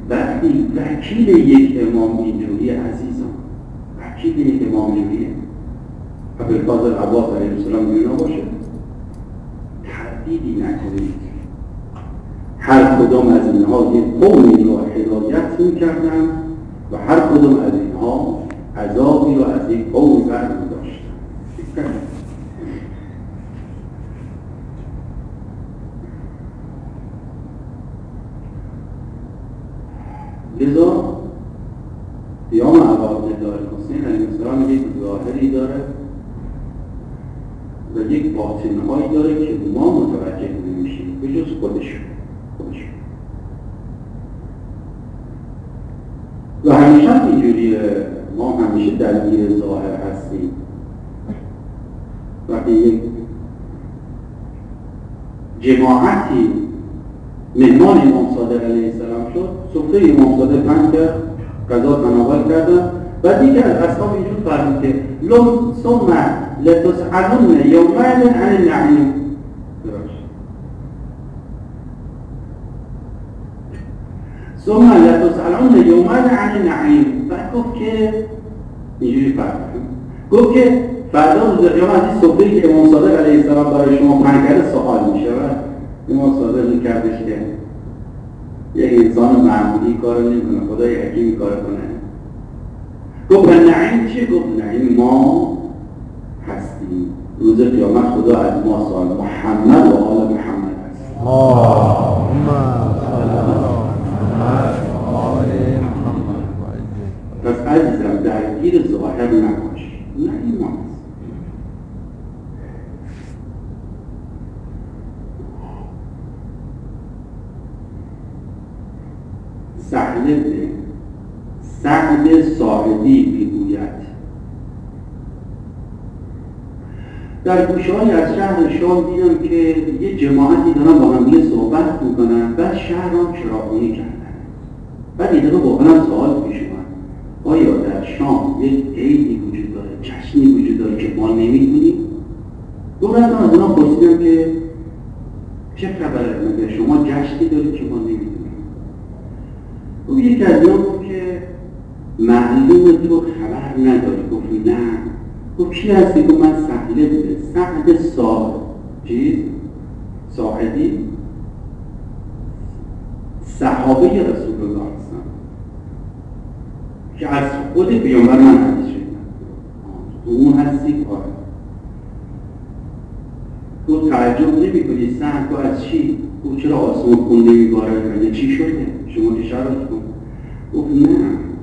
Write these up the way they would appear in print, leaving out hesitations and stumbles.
وقتی وکیل یک امام اینجوری عزیزان، وکیل یک امام اینجوریه، ابوالفضل عباس علیه السلام اینجوری نباشه، تردیدی نکنید. هر کدام از اینها یک قومی را هدایت می‌کردن و هر کدام از اینها عذابی را از یک قومی برمی‌داشتن. لذا قیام عبدالله الحسین علیه السلام یک ظاهری داره و یک باطنهایی داره که ما متوجه نمیشیم به جز خودشون. و همیشه اینجوریه، ما همیشه درگیر ظاهر هستیم. وقتی یک جماعتی مهمان امام صادق علیه السلام شد، سفره امام صادق پهن کرد، غذا تناول کردن و دیگه از اصحاب اینجور فرمود که ثم لتسألن یومئذ عن النعیم. ثم لتسألن یومئذ عن النعیم. بعد گفت که اینجوری فرمود، گفت که فردا روز قیامت این سفره‌ای که امام صادق علیه السلام برای شما پهن کرده سوال میشه. امام صادق کردش که یک انسان معمولی کار نمیکنه، خدای حکیمی کار کنه. گفت نعیم چیه؟ گفت نعیم ما هستیم. روز قیامت خدا از ما سوال محمد و آل محمد هست. اللهم صل علی محمد و آل محمد. پس عزیزم درگیر ظاهر نباش، نعیم ما هست. سعد صاحبی میگوید در گوشه‌هایی از شهر شام دیدم که یه جماعتی دارن با هم دیگه صحبت میکنن، بعد شهر رو چراغونی کردن. بعد یه دقیقه با هم سوال پیش اومد آیا در شام یک عیدی وجود داره، جشنی وجود داره که ما نمیدونیم؟ گفتم از اونا پرسیدم که چه خبره، مگه شما جشنی دارید که ما نمیدونیم؟ او یک از اینا گفت که معلوم تو خبر نداری. گفت نه. گفت کی هستی؟ گفت من سعد صاحبی صحابه رسول الله هستم که از خود پیامبر من حدیث شدم. تو اون هستی؟ آره. گفت تعجب نمی کنی سعد؟ تو از چی؟ گفت چرا آسمان خون نمیباره؟ مگه چی شده؟ شما که شرط کن. گفت نه،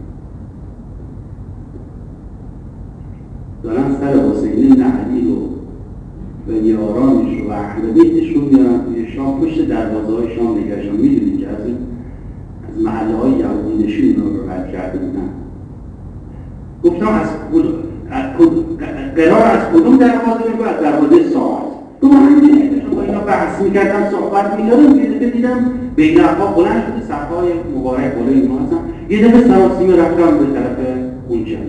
دارن سر حسین بن علی رو و یارانش و اهل بیتش رو میارن توی شام، پشت دروازه‌های شام نگهشون. میدونی که از محله‌های یهودی نشین رو رد کرده بودن. گفتم قرار از کدوم دروازه رو؟ از دروازه ساعت. تو من با اینا بحث میکردم، صحبت میکردم، یه دفعه دیدم بین اقوام بلند شده، صفهای مبارک بالای اینا هستن. یه دفعه سراسیمه رفتم به طرف اون جمعیت.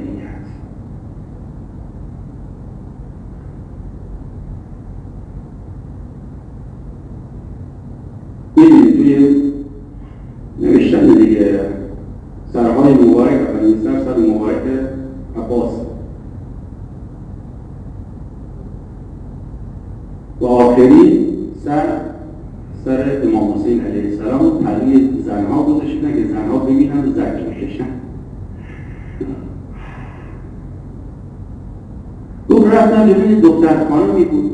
میدونی توی نوشتن دیگه سرهای مبارک اولین سر مبارک عباس و آخری سر امام حسین علیه السلام پهلوی زنها گذاشتن که زنها ببینن و زجر بکشن. گفت رفتم ببینید دختر خانمی بود،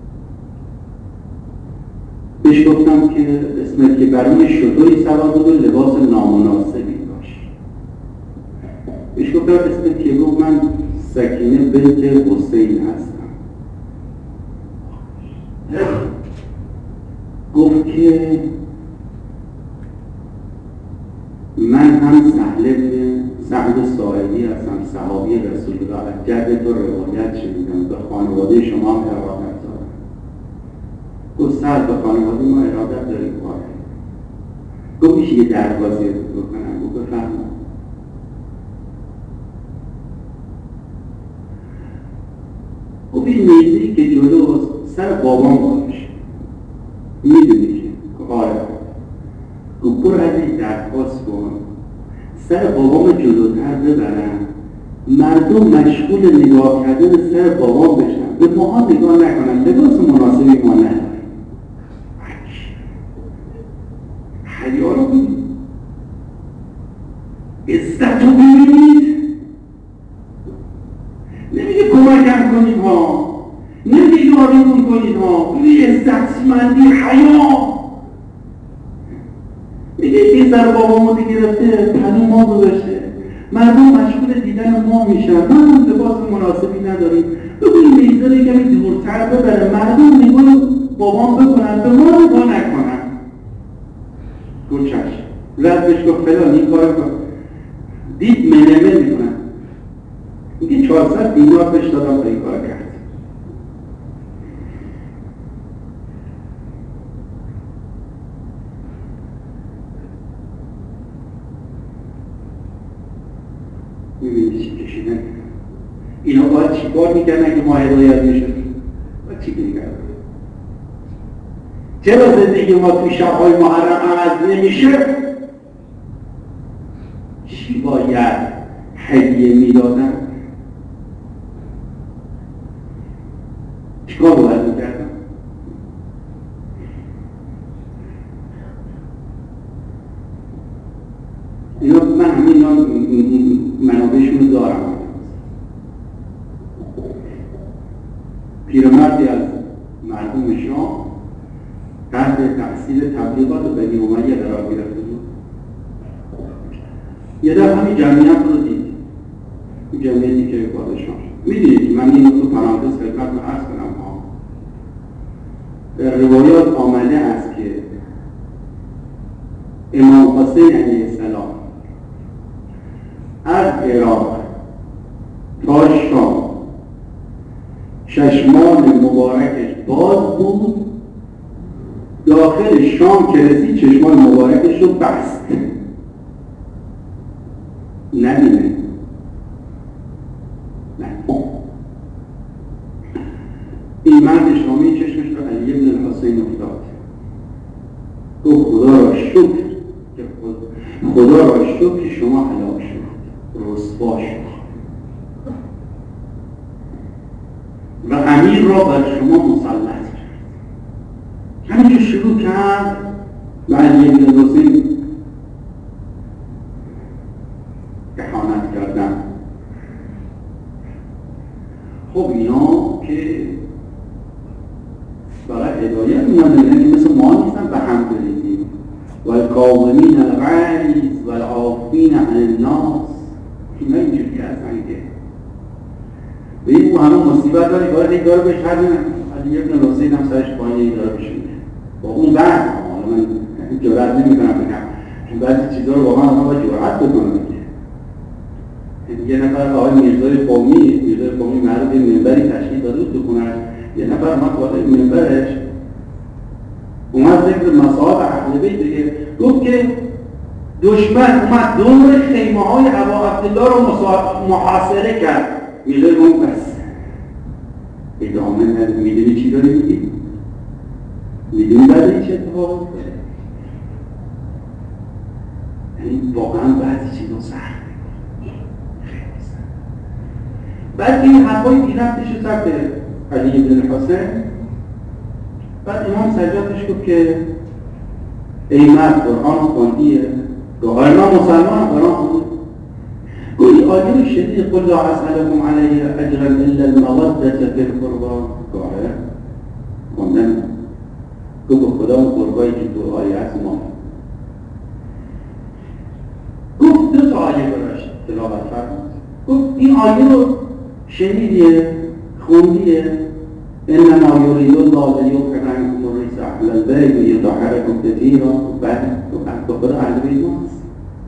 بهش گفتم که اسمت که برای شطوری سوار بود و لباس نامناسبی داشت. بهش گفتم اسمت که؟ گفت من سکینه بنت حسین هستم. گفت که من هم سعد صاحبی هستم، صحابی رسول الله، از جد تو روایت شنیدم، به خانواده شما هم ارادت دارم. گفت سعد به خانواده ما ارادت داریم؟ آره. گفت میشه یه دربازی بکنم؟ گفت بفرمایید. گفت این نیزه‌ای که جلو سر بابام باشه میدونی که؟ آره. گفت برو از این درخواست کن سر بابام جلوتر ببرم، مردم مشغول نگاه کردن سر بابام بشن، به ماها نگاه نکنن، لباس مناسبی ما نداریم. حیا رو ببینید، عزت رو ببینید. نمیگه کمکم کنید ها، نمیگه یاریتون کنید ها، میگه عزتمندی، حیا. میگه این سر بابامو گرفته پنو ما گذاشته، مردم مشغول دیدن ما میشن، ما لباس مناسبی نداریم. بگوییم میزه کمی دورتر ببره، مردم نگاه بابام بکنن، به ما نگاه نکنن. گفت چشم. رد بهش گفت فلان این کار کن. دید منمه میکنن، میگه 400 دینار بهش دادم تا این کار کرد. میبینی چی کشیدن؟ اینا باید چی کار میکنن اگه ما هدایت میشن؟ باید چی میکنن؟ چرا زندگی ما توی شبهای محرم عوض نمیشه؟ چی باید هدیه میدادن؟ چیکار باید میکردن؟ اینا من همین منابعشون رو دارم. پیرمردی از مردم شام تحت تأثیر تبلیغات بنی امیه قرار گرفته بود. یه دفعه همین جمعیت رو دید، این جمعیتی که پادشاه. میدونید من این رو پرانتز خدمت رو عرض کنم ها. در روایات آمده است که امام حسین علیه السلام از عراق تا شام چشمان مبارکش باز بود، داخل شام که رسید چشمان مبارکش رو بست، نبینه. این مرد شامی چشمش رو علی بن الحسین افتاد، گفت خدا را شکر که شما هلاک شد، رسوا شد و امیر را بر شما مسلط کرد. همین که شروع کرد و علی بن الحسین اهانت کردن. خب اینا که برای هدایت می‌دونن که مثل ما نیستن به هم بریزیم. والکاظمین الغیظ والعافین عن الناس، اینا اینجوری هستن که به این همه مصیبت داری باید یک داره بهش حد علی ابن الحسین هم سرش پایین یک داره بشونه با اون بعد. حالا من جرأت نمی‌کنم بگم چون بعضی چیزا رو واقعا آدم باید جرأت بکنه دیگه. یه نفر آقای میرزای قومی معروف منبری تشکیل داده بود تو خونه‌اش، یه نفر اومد بالای منبرش اومد ذکر مصائب اهل بیت دیگه، گفت که دشمن اومد دور خیمه‌های ابا عبدالله رو محاصره کرد. میگه اون بس ادامه نداره. میدونی چی داری میگی؟ میدونی بعد چه اتفاق افتاده؟ یعنی واقعا بعضی چیزا سخت خیلی سخت. بعد این حرفای بی‌ربطش رو سر به علی بن الحسین. بعد امام سجادش گفت که ای مرد قرآن خوندیه؟ گفت آره من مسلمان قرآن خوندم. گفت آیه رو شدید قل لا اسألكم علیه اجرا الا المودة فی القربى. گفت آره خوندم. گفت خدا اون قربایی که تو آیه هست ما. گفت دو تا آیه براش تلاوت فرمود. گفت این آیه رو شنیدیه؟ خوندیه؟ انما یرید الله لیذهب عنکم الرجس اهل البیت و یطهرکم تطهیرا. بعد تو خدا اهل بیت ماست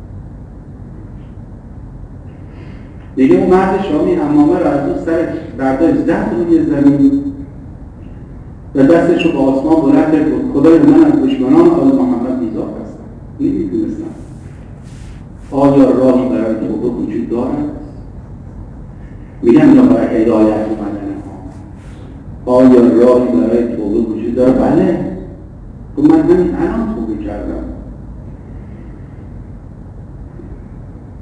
دیگه. اون مرد شامی عمامه رو از اون سرش برداشت زد روی زمین و دستش رو به آسمان بلند کرد. خدای من از دشمنان آل محمد بیزار هستم، نمیدونستم آیا راهی برای توبه وجود دارد؟ میگم یا برای هدایت اومدن آیا راهی برای توبه وجود داره؟ بله. تو من همین الان توبه کردم.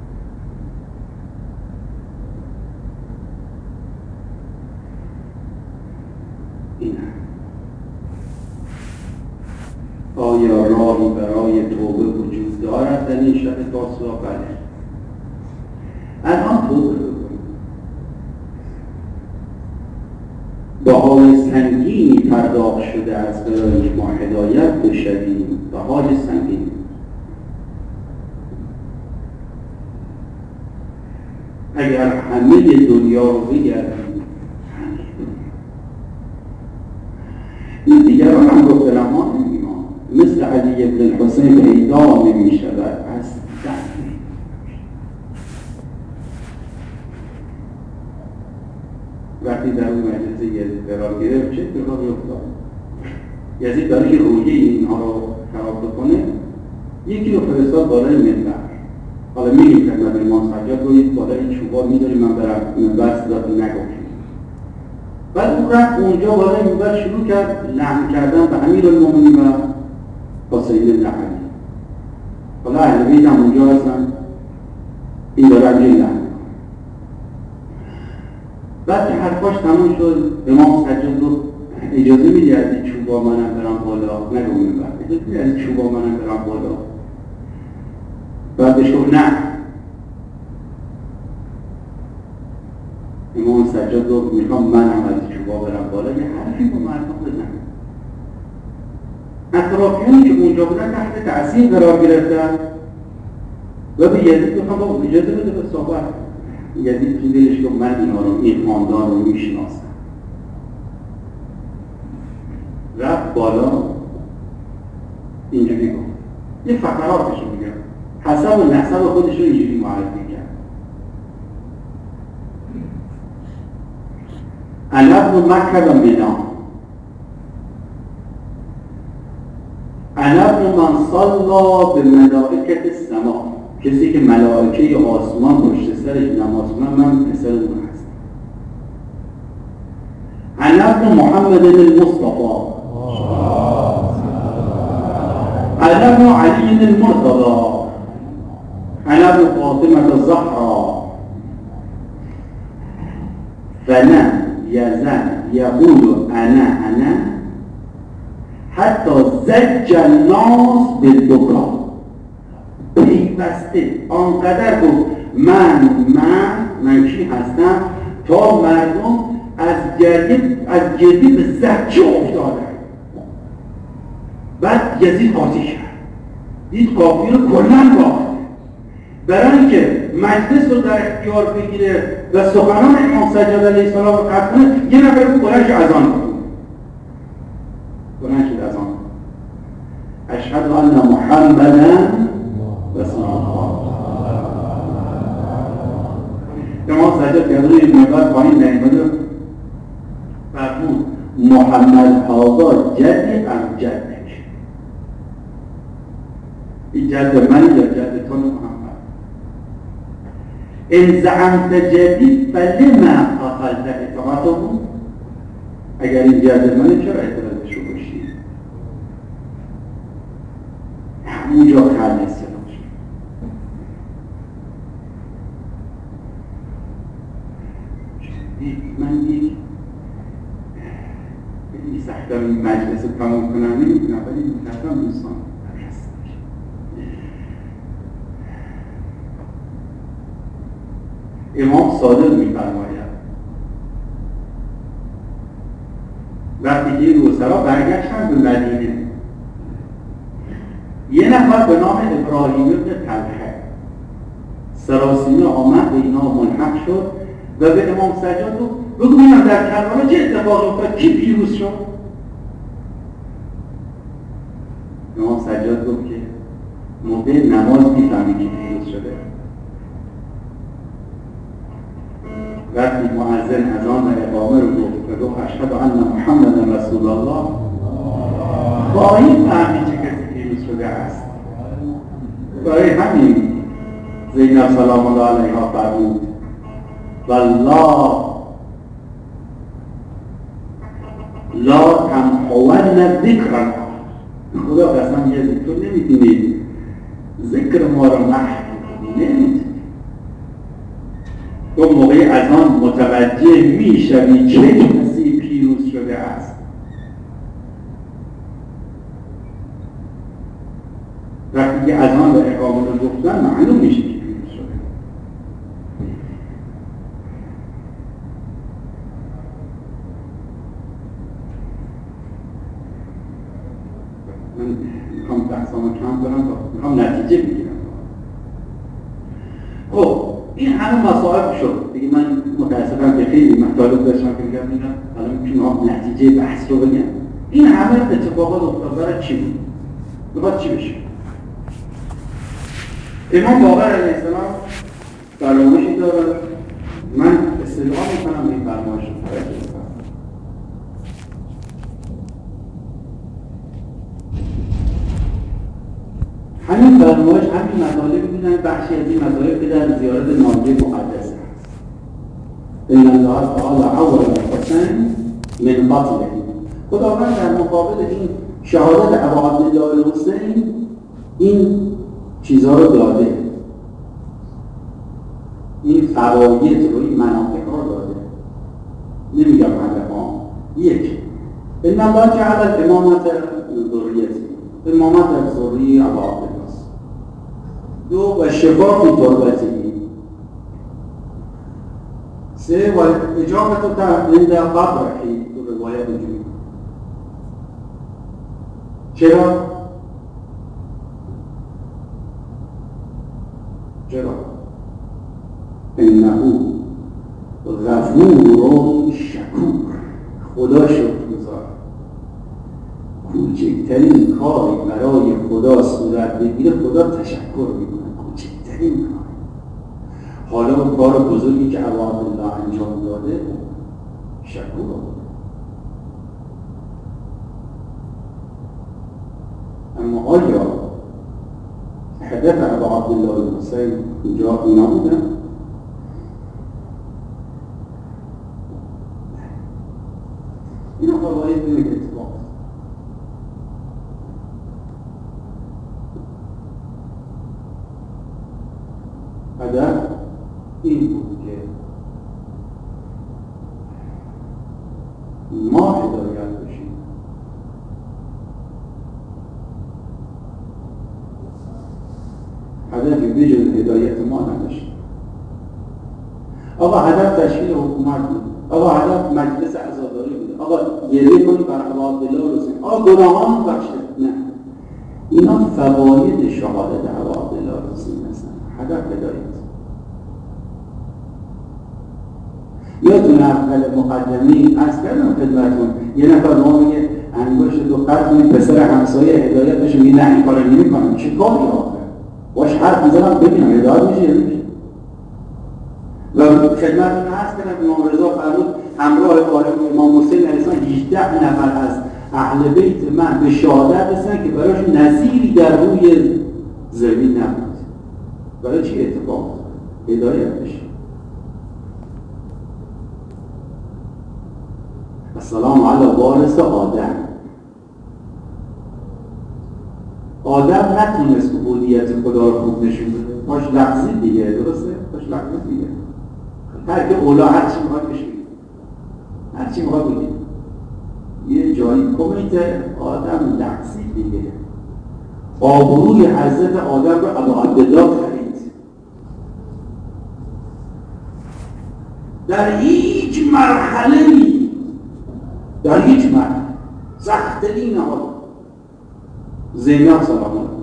رفتن این شب تاسوعا بله. الان توبه بکنیم، بهای سنگینی پرداخت شده از برای ما هدایت بشویم، بهای سنگینی. اگر همه دنیا رو بگردیم، این دیگران هم گفتن ما نمیمان، مثل علی ابن الحسین پیدا نمی شود از دست. وقتی در اون مجلس یزید قرار گرفت چه اتفاقی افتاد؟ یزید برای که روحیه اینها رو خراب بکنه یکی رو فرستاد بالای منبر. حالا میگیم که من امام سجاد رو یک بالای این چوبا میداریم من برم منبر صداتون نگفتیم. بعد اون رفت اونجا بالای منبر شروع کرد لعن کردن به امیرالمومنین و حسین بن علی. حالا اهل بیت هم اونجا هستن، این داره همین لعن. بعد که حرفاش تموم شد امام سجاد رو اجازه میدی از این چوبا منم برم بالا، نگو منبر، اجازه میدی از این چوبا منم برم بالا. بعد بهش گفت نه. امام سجاد گفت میخوام من هم از چوبا برم بالا، یه حرفی با مردم بزن. اطرافیانی که اونجا بودن تحت تأثیر قرار گرفتن و به یزید میخوام با اجازه بده به صحبت. یزید تو دلش گفت من اینا رو، این خاندان رو میشناسم. رفت بالا اینجوری گفت، یه فقراتش رو میگم، حسب و نسب خودش رو اینجوری معرفی کرد. انا ابن مکه و منا، انا ابن من صلی به ملائکه السما، کسی که ملائکه آسمان پشت سرش نماز کنن من پسر اون هستم. انا ابن محمد المصطفى، انا ابن علی المرتضى، انا ابن فاطمة الزهراء. فلم یزل یقول انا حتی زج الناس بالبکا. پیوسته آنقدر گفت من کی هستم تا مردم از گریه به زجه افتادن. بعد یزید قاطی کرد، دید قافیه رو کلاً باخت. برای اینکه مجلس رو در اختیار بگیره و سخنان امام سجاد علیه السلام رو قطع کنه، یه نفر بود بلند شد اذان کنه. بلند شد اذان کنه، اشهد ان محمدا رسول الله. امام سجاد که روی منبر پایین نیامد فرمود محمد هذا جدی ام جدک، این جد من یا جد تو محمد. ان زعمت جدی فلما قتلت اطاعته، اگر این جد منه چرا اعتراضش رو کشتی؟ همونجا خلق سلام شد. من یک سختم این مجلس رو تمام کنم نمیتونم، ولی متاسفم دوستان امام صادق می‌فرماید وقتی که این روسرا برگشتن به مدینه، یه نفر به نام ابراهیم ابن طلحه سراسیمه آمد به اینا ملحق شد و به امام سجاد گفت بگو ببینم در کربلا چه اتفاقی افتاد، کی پیروز شد؟ امام سجاد گفت که موقع نماز میفهمی کی پیروز شده. وقتی مؤذن اذان و اقامه رو گفت اشهد ان محمد رسول الله، با این فهمی چه کسی پیروز شده است. برای همین زینب سلام الله علیها فرمود والله لا تمحون ذکرنا، خدا قسم یه ذکر نمیتونید ذکر ما رو محو نمیتونید. تو موقع اذان متوجه میشوی چه کسی پیروز شده است. وقتی که اذان و اقامه رو خب این همه مصائب شد دیگه. من متاسفم که خیلی مطالب داشتم که میگم حالا میتونم نتیجه بحث رو بگم. این همه اتفاقات افتاد برای چی بود؟ میخواد چی بشه؟ امام باقر علیه السلام فرمایشی داره، من استدعا میکنم این فرمایش رو توجه کنم. همین فرمایش همین مطالب می‌بینن، بخشی از این مطالب که در زیارت ناجی مقدس هست. ان الله تعالی عوض الحسین من قتله. خداوند در مقابل این شهادت ابا عبدالله الحسین این چیزها رو داده، این فواید رو، این منافع رو داده. نمیگم هدفها. یک، ان الله جعل الامامت ذریته، امامت در ذریه ابا عبدالله. دو، و شفا فی تربته. سه، و اجابت عند قبره. تو روایت اینجوری. چرا؟ انه غفور شکور. خدا شکرگزار. کوچکترین کاری برای خدا صورت بگیره خدا تشکر میکنه. کوچکترین کار. حالا کار بزرگی که ابا عبدالله انجام داده شکور بود. اما آیا هدف ابا عبدالله الحسین اینجا اینا بودن؟ اینا فواید به اتفاق. هدف این بود که ما هدایت بشیم. هدفی بجز هدایت ما نداشت. آقا هدف تشکیل حکومت بود، آقا هدف مجلس عزاداری بود، آقا گریه کنی بر ابا عبدالله الحسین، آقا گناهان بخشید. نه، اینا فواید شهادت ابا عبدالله الحسین هستن. هدف هدایت. یادتون اول مقدمی عرض کردم خدمتتون، یه نفر ما میگه انگشت دو قطع می پسر همسایه هدایت بشه، میگه نه این کارو نمی‌کنم. چه کاری آخه؟ باش حرف می‌زنم ببینم هدایت میشه یا نمیشه. و خدمتتون عرض کردم امام رضا فرمود همراه امام حسین علیه السلام 18 نفر از اهل بیت من به شهادت رسیدن که براش نظیری در روی زمین نبود. برای چی اتفاق؟ هدایت بشه. السلام علی وارث آدم. آدم نتونست عبودیت خدا رو خوب نشون بده، پاش لغزید دیگه. درسته؟ پاش لغزید دیگه. ترک اولا هرچی میخواد بشه، هرچی میخواد بگید یه جایی کمیت آدم لغزید دیگه. آبروی حضرت آدم رو ابا عبدالله خرید. در هیچ مرحله‌ای، در هیچ مرحله سخت‌ترین حال زینب سلام الله،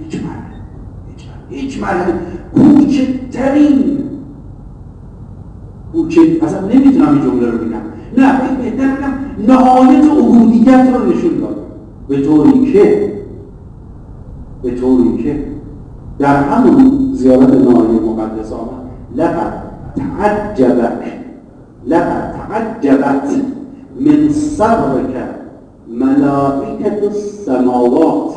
هیچ مرحله کوچکترین اصلا نمیتونم این جمله رو بگم، نه بهتر بگم نهایت عبودیت رو نشون داد. به طوری که در همون زیارت ناحیه مقدس آمد لقد تعجبت من صبرک ملائکة السماوات.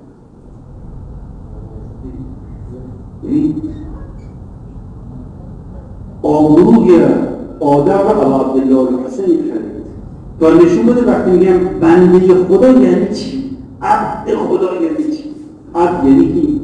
آبروی آدم و ابا عبدالله الحسین خرید تا نشون بده وقتی میگم بنده خدا یعنی چی؟ عبد خدا یعنی چی؟ عبد یعنی کی؟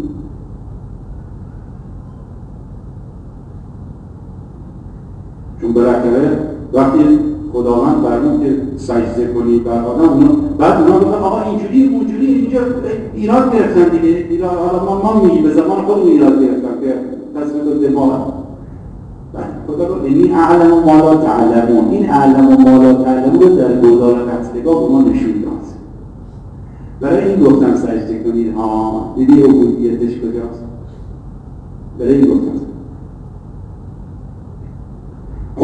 چون بالاخره وقتی خداوند فرمود که سجده کنید بر آدم، بعد اونا گفتن آقا اینجوری اونجوری اینجا ایراد گرفتن دیگه. ایراد حالا ما میگیم به زمان خودمون ایراد گرفتن که تصمیم دماغ. خدا رو اینی اعلم و ما لا تعلمون، این اعلم و ما لا تعلمون رو در گودال قتلگاه به ما نشون داد. برای این گفتم سجده کنید. دیدی عبودیتش کجاست؟ برای این گفتم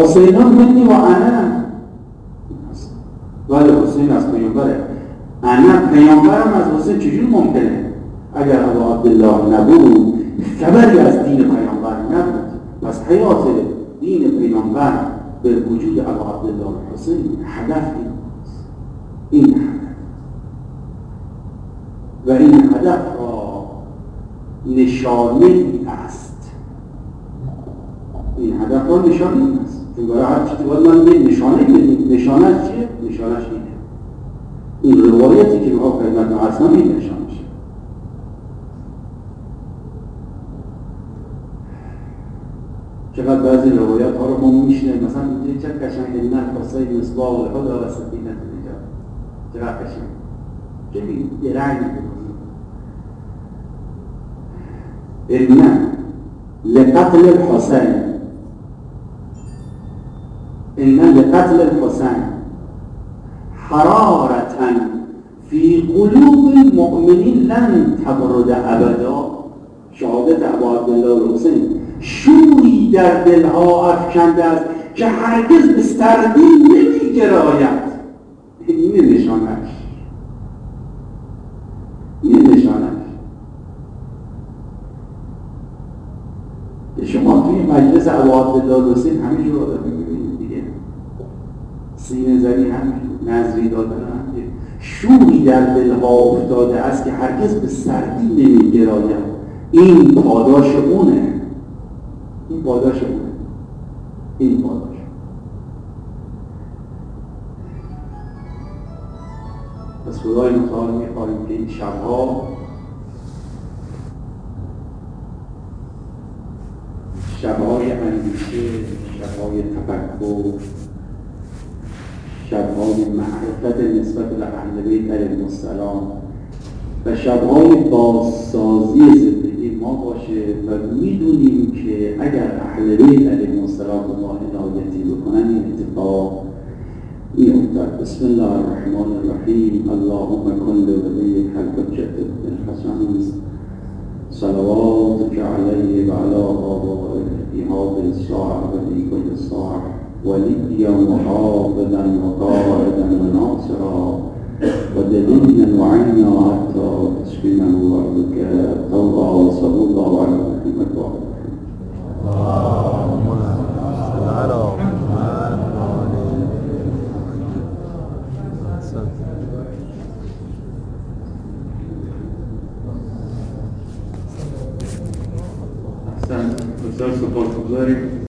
حسین منی و انا، ولی حسین از پیامبره، انا پیامبرم از حسین چجور ممکنه؟ اگر ابا عبدالله نبود خبری از دین پیامبر نبود، پس حیات دین پیامبر به وجود ابا عبدالله حسین هدف این هدف و این هدف را نشانه ای است. این هدف را نشانه ای است. چون برای هر چیزی باید من یه نشانه بدیم. نشانه چیه؟ نشانهش اینه. این روایتی که ما خدمت اصلا این نشانه شد. چقدر بعضی روایات ها رو ما میشنیم، مثلا اینجا چه قشنگ این الحسین مصباح الهدی و سکینة الرجال، چقدر قشنگ، چه درنگ إن لقتل الحسين إن لقتل الحسين حرارة في قلوب المؤمنين لن تبرد أبدا. شهادت ابا عبدالله الحسین شوری در دلها افکنده است که هرگز به سردی نمی‌گراید. این نشانش، این نشانش. شما توی مجلس ابا عبدالله الحسین همه جور آدم می‌بینید دیگه، سینه زنی همینجور، نظری دادن همینجور، شوری در دلها افتاده است که هرگز به سردی نمی‌گراید. این پاداش اونه، این پاداش اونه، این پاداش. پس خدای متعال می‌خواهیم که این شب‌ها شب‌های اندیشه، شب‌های تفکر، شب‌های معرفت نسبت به اهل بیت علیهم السلام و شب‌های بازسازی زندگی ما باشه و می‌دونیم که اگر اهل بیت علیهم السلام به ما عنایتی بکنن این اتفاق می‌افتد. بسم الله الرحمن الرحیم. اللهم کن لولیک الحجة بن الحسن صلواتك علیه و علی آبائه فی هذه الساعة و فی کل ساعة ولیا وحافظا وقائدا وناصرا ودليلا وعينا حتى تسكنه وعدك طوعا وصلى الله على محمد وعلى اللهم صل على محمد وعلى احسن. بسیار سپاسگزاریم.